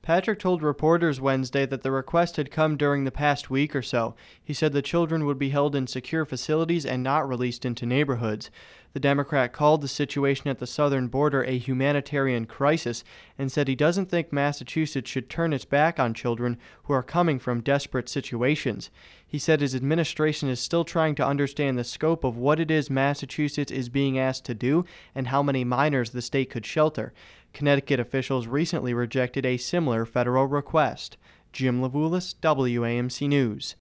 Patrick told reporters Wednesday that the request had come during the past week or so. He said the children would be held in secure facilities and not released into neighborhoods. The Democrat called the situation at the southern border a humanitarian crisis and said he doesn't think Massachusetts should turn its back on children who are coming from desperate situations. He said his administration is still trying to understand the scope of what it is Massachusetts is being asked to do and how many minors the state could shelter. Connecticut officials recently rejected a similar federal request. Jim Levulis, WAMC News.